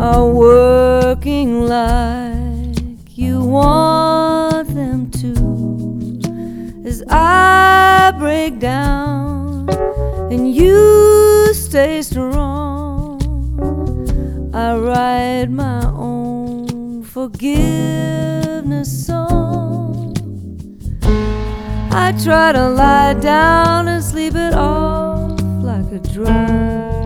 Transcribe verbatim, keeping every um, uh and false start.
are working like you want them to. As I break down and you stay strong, I write my own forgiveness song. I try to lie down and sleep it off like a drug.